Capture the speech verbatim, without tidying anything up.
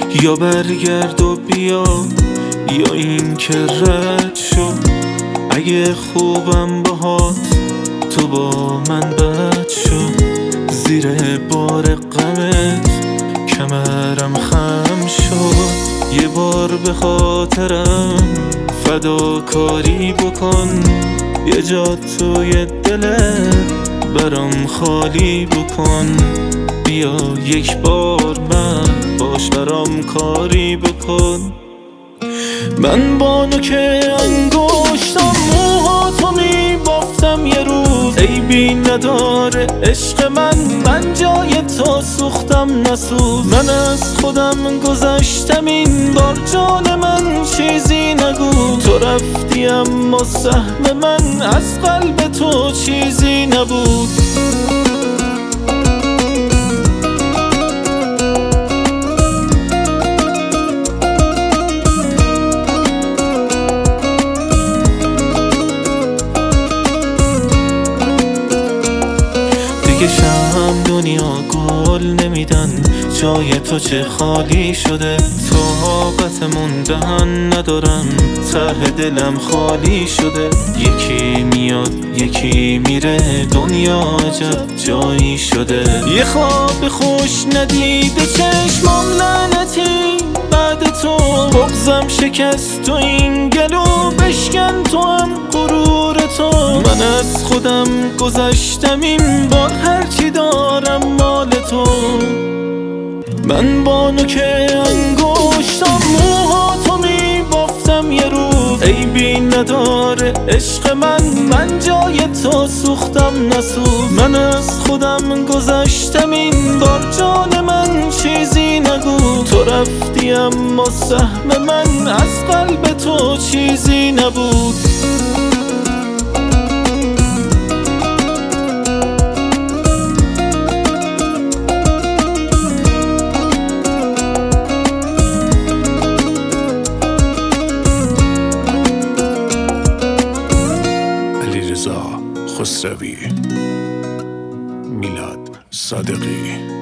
یا برگرد و بیا یا این که رد شو. اگه خوبم باهات تو با من بد شو. زیر بار غمت کمرم خم شد. یه بار به خاطرم فداکاری بکن. یه جا توی دلت برام خالی بکن. بیا یک بار من باش برام کاری بکن. من با نوک انگشتم موهاتو میبافتم یه روز. عیبی نداره عشق من، من جای تو سوختم نسوز. من از خودم گذشتم این بار، جان من چیزی نگو. تو رفتی اما سهم من از قلب تو چیزی نبود. دیگه شم دنیا گل نمیدن، جای تو چه خالی شده. طاقت موندن ندارم، ته دلم خالی شده. یکی میاد یکی میره، دنیا عجب جایی شده. یه خواب خوش ندیده چشمام لعنتی بعد تو. بغضم شکست تو این گلو، بشکن تو هم غرور تو. من از خودم گذشتم این بار، هرچی دارم مال تو. من با نوک انگشتم موهاتو میبافتم یه روز. عیبی نداره عشق من، من جای تو سوختم نسوز. من از خودم گذشتم این بار، جان من چیزی نگو. تو رفتی اما سهم من از قلب تو چیزی نبود. خسروی، میلاد صادقی.